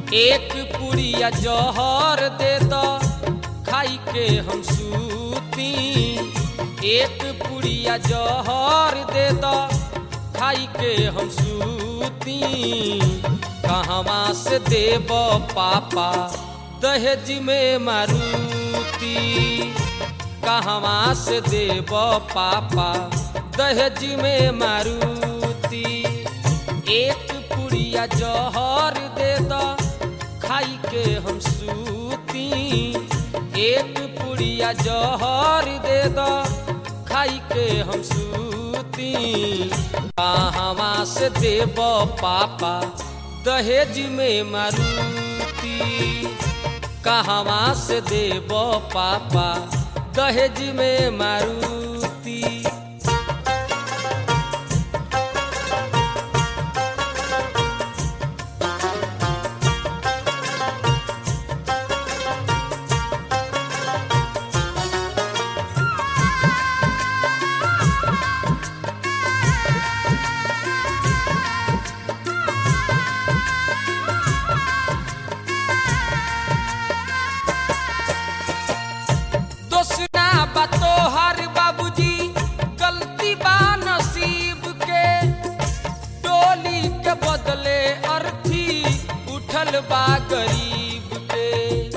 एक पुड़िया जहर दे द खाई के हम सूती। एक पुड़िया जहर दे द खाई के हम सूती। कहवा से देब पापा दहेज में मारुति। कहवा से देब पापा दहेज में मारुति। एक पुड़िया जहर दे द खाई के हम सूती। एक पुड़िया जहर दे द खाई के हम सूती। कहवा से देब पापा दहेज में मारुति। कहवा से देब पापा दहेज में मारुति। तोहर बाबूजी गलती बा नसीब के। डोली के बदले अर्थी उठल बा गरीब के।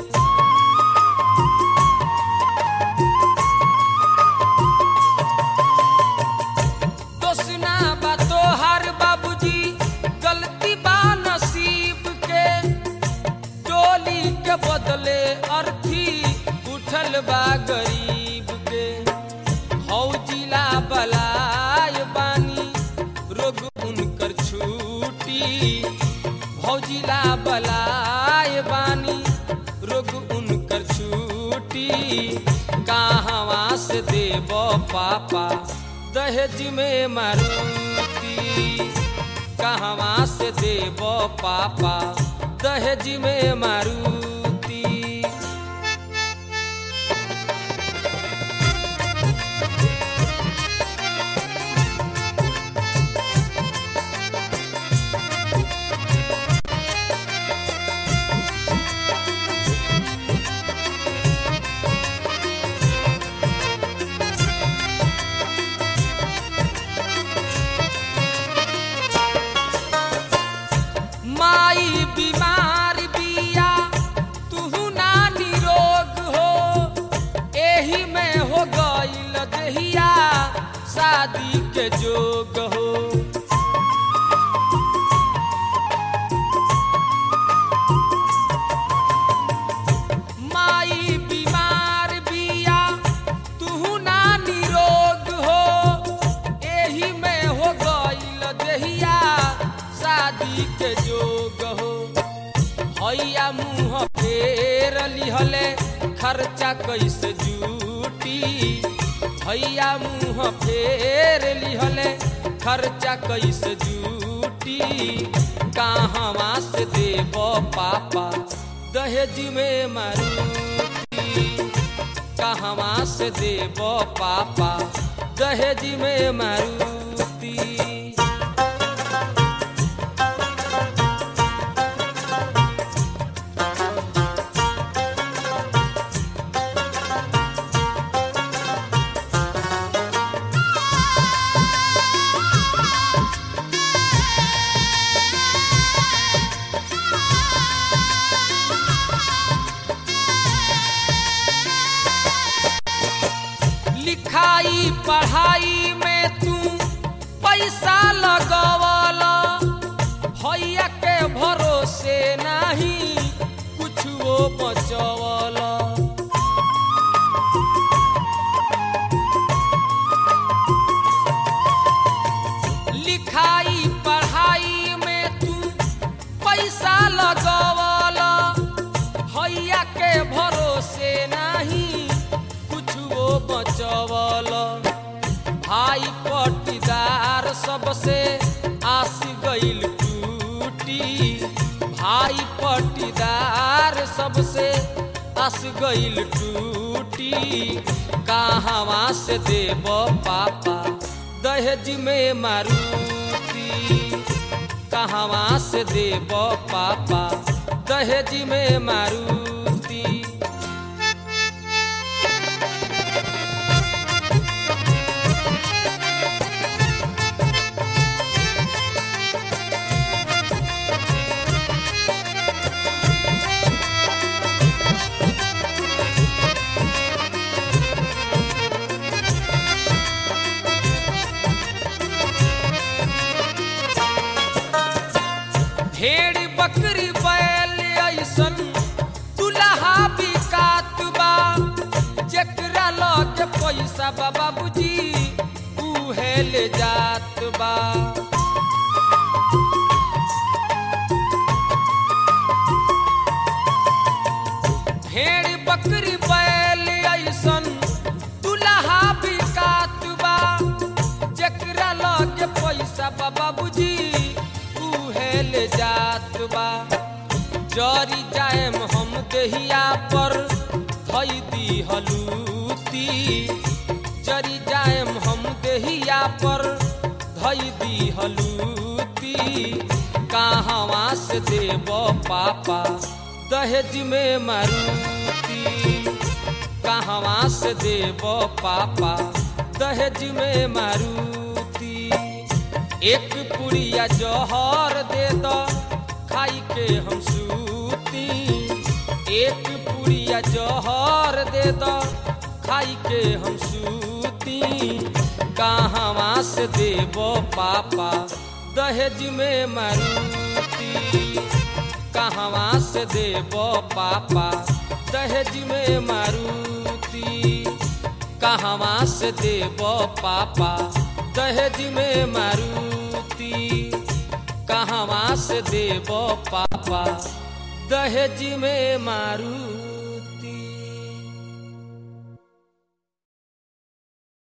दोसना बा तोहर बाबूजी गलती बा नसीब के। डोली के बदले अर्थी उठल बा गरीब। हौजिला बलाय बानी रोग उनकर छूटी। हौजिला बलाय बानी रोग उनकर छूटी। कहवा से देब पापा दहेज में मारुति। कहवा से देब पापा दहेज में मारुति। माई बीमार बिया तुहू ना निरोग हो। एही में हो गईल दहिया शादी के जोग हो। माई बीमार बिया तुहू ना निरोग हो। एही में हो गईल दहिया शादी के जोग हो। हैया मुँह फेर लिहले खर्चा कैसे जूटी। हैया मुँह फेर लिहले खर्चा कैसे जूटी। कहवा से देब पापा दहेज में मारुति। कहवा से देब पापा दहेज में मारुति। लिखाई पढ़ाई में तू पैसा लगवला। हैया के भरोसे नहीं कुछो बचवला। लिखाई पढ़ाई में तू पैसा लगवला। हैया के भरोसे नहीं कुछो बचवल। भाई पटीदार सबसे आस गईल टूटी। भाई पटीदार सबसे आस गईल टूटी। कहवा से देब पापा दहेज में मारुति। कहवा से देब पापा दहेज में मारुति। भेड़ बकरी बैल ऐसन दुल्हा बिकात बा, जेकरा लगे पैसा बा बाबूजी उहे ले जात बा। भेड़ बकरी बैल ऐसन दुल्हा बिकात बा, जेकरा लगे पैसा बा बाबूजी ले जात बा। जरी जाएम हम देहिया पर धई दी हलूती, जरी जाएम हम देहिया पर धई दी हलूती। कहवा से देव पापा दहेज में मारुति, कहवा से देव पापा दहेज में मारुति। एक पुड़िया जहर दे दो खाई के हम सूती, एक पुड़िया जहर दे दो खाई के हम सूती। कहवा से देव पापा दहेज में मारुति, कहवा से देव पापा दहेज में मारुति, कहवा से देव पापा दहेज में मारुति, कहवा से देव पापा दहेज में मारुति।